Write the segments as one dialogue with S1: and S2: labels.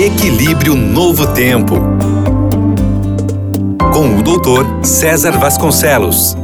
S1: Equilíbrio Novo Tempo, com o Dr. César Vasconcelos.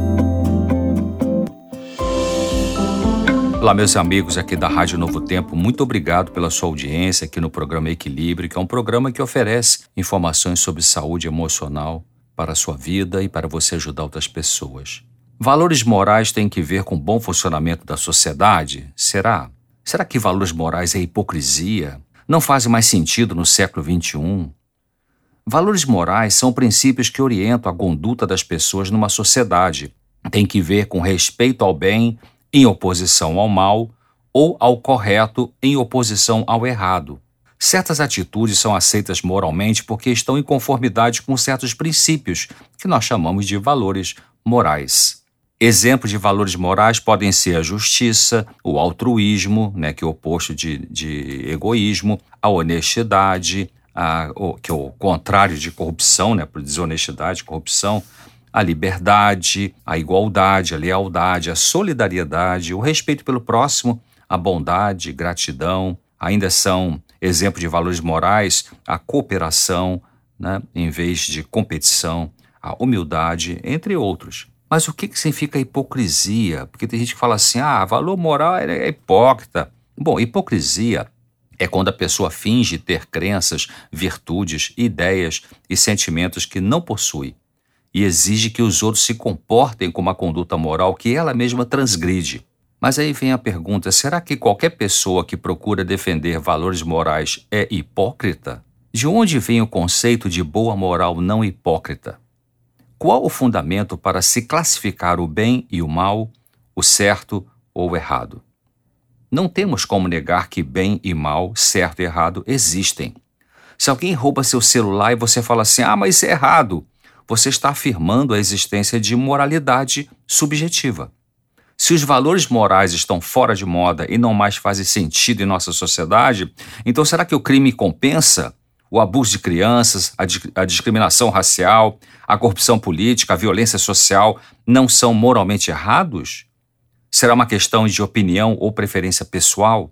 S2: Olá, meus amigos aqui da Rádio Novo Tempo, muito obrigado pela sua audiência aqui no programa Equilíbrio, que é um programa que oferece informações sobre saúde emocional para a sua vida e para você ajudar outras pessoas. Valores morais têm que ver com o bom funcionamento da sociedade? Será? Será que valores morais é hipocrisia? Não fazem mais sentido no século XXI? Valores morais são princípios que orientam a conduta das pessoas numa sociedade. Tem que ver com respeito ao bem em oposição ao mal ou ao correto em oposição ao errado. Certas atitudes são aceitas moralmente porque estão em conformidade com certos princípios que nós chamamos de valores morais. Exemplos de valores morais podem ser a justiça, o altruísmo, que é o oposto de egoísmo, a honestidade, que é o contrário de corrupção, por desonestidade, corrupção, a liberdade, a igualdade, a lealdade, a solidariedade, o respeito pelo próximo, a bondade, gratidão. Ainda são exemplos de valores morais a cooperação, em vez de competição, a humildade, entre outros. Mas o que significa hipocrisia? Porque tem gente que fala assim, valor moral é hipócrita. Bom, hipocrisia é quando a pessoa finge ter crenças, virtudes, ideias e sentimentos que não possui e exige que os outros se comportem com uma conduta moral que ela mesma transgride. Mas aí vem a pergunta, será que qualquer pessoa que procura defender valores morais é hipócrita? De onde vem o conceito de boa moral não hipócrita? Qual o fundamento para se classificar o bem e o mal, o certo ou o errado? Não temos como negar que bem e mal, certo e errado existem. Se alguém rouba seu celular e você fala assim, mas isso é errado, você está afirmando a existência de moralidade subjetiva. Se os valores morais estão fora de moda e não mais fazem sentido em nossa sociedade, então será que o crime compensa? O abuso de crianças, a discriminação racial, a corrupção política, a violência social não são moralmente errados? Será uma questão de opinião ou preferência pessoal?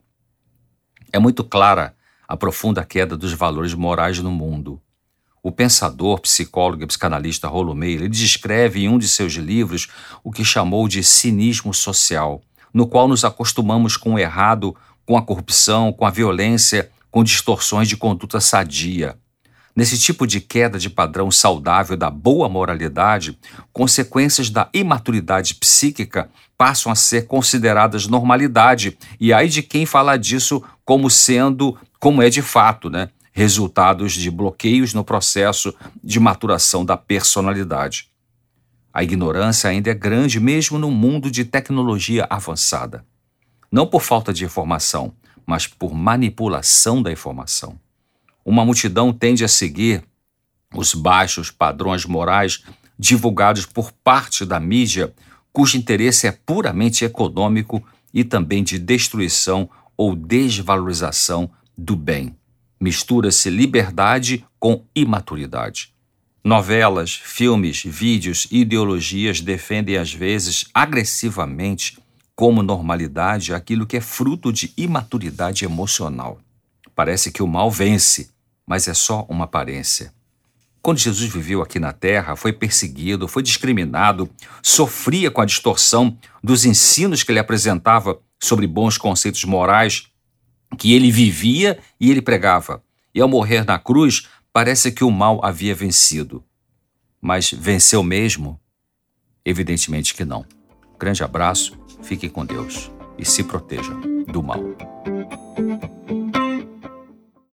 S2: É muito clara a profunda queda dos valores morais no mundo. O pensador, psicólogo e psicanalista Rollo Meyer, ele descreve em um de seus livros o que chamou de cinismo social, no qual nos acostumamos com o errado, com a corrupção, com a violência, com distorções de conduta sadia. Nesse tipo de queda de padrão saudável da boa moralidade, consequências da imaturidade psíquica passam a ser consideradas normalidade, e aí de quem falar disso como é de fato, resultados de bloqueios no processo de maturação da personalidade. A ignorância ainda é grande mesmo no mundo de tecnologia avançada. Não por falta de informação, mas por manipulação da informação. Uma multidão tende a seguir os baixos padrões morais divulgados por parte da mídia, cujo interesse é puramente econômico e também de destruição ou desvalorização do bem. Mistura-se liberdade com imaturidade. Novelas, filmes, vídeos e ideologias defendem às vezes agressivamente como normalidade aquilo que é fruto de imaturidade emocional. Parece que o mal vence, mas é só uma aparência. Quando Jesus viveu aqui na Terra, foi perseguido, foi discriminado, sofria com a distorção dos ensinos que ele apresentava sobre bons conceitos morais, que ele vivia e ele pregava. E ao morrer na cruz, parece que o mal havia vencido. Mas venceu mesmo? Evidentemente que não. Grande abraço, fiquem com Deus e se protejam do mal.